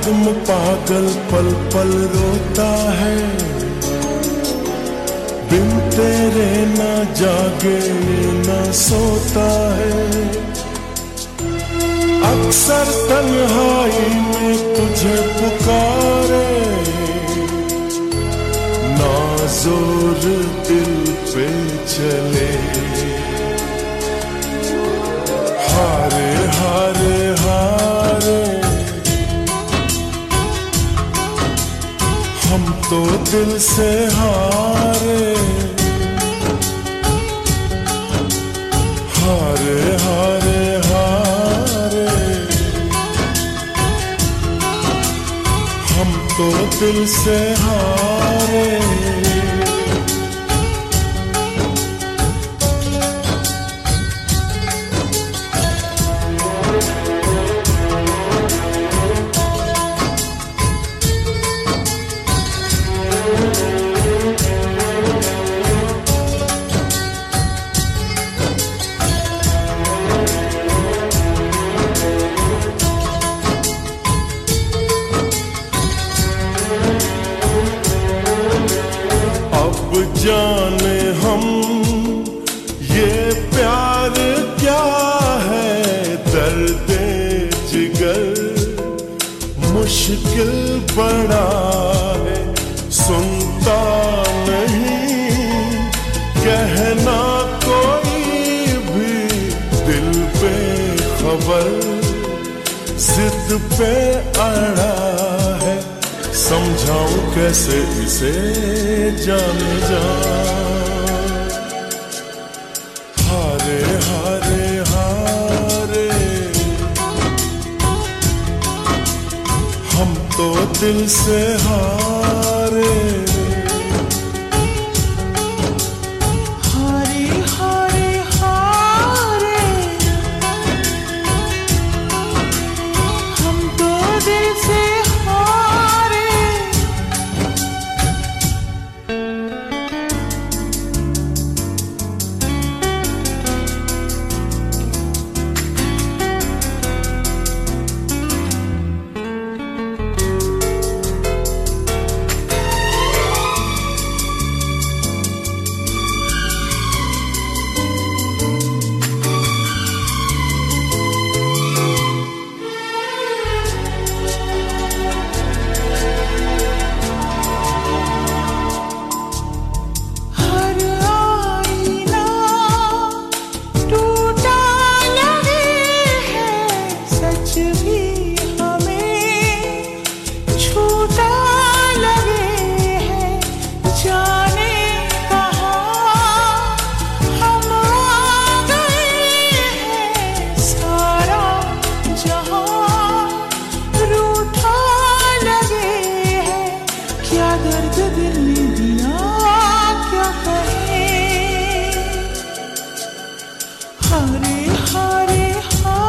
आत्म पागल पल पल रोता है, बिन तेरे ना जागे ना सोता है। अक्सर तन्हाई में तुझे पुकारे, ना जोर दिल पे चले। हारे हारे हारे हम तो दिल से हारे, हारे हारे हारे हम तो दिल से हारे। जाने हम ये प्यार क्या है, दर्द जिगर मुश्किल बड़ा है। सुनता नहीं कहना कोई भी, दिल पे खबर जिद पे अड़ा है। समझाऊं कैसे इसे जाने जा, हारे हारे हारे हम तो दिल से हारे।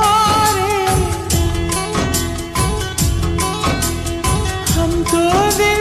हम तो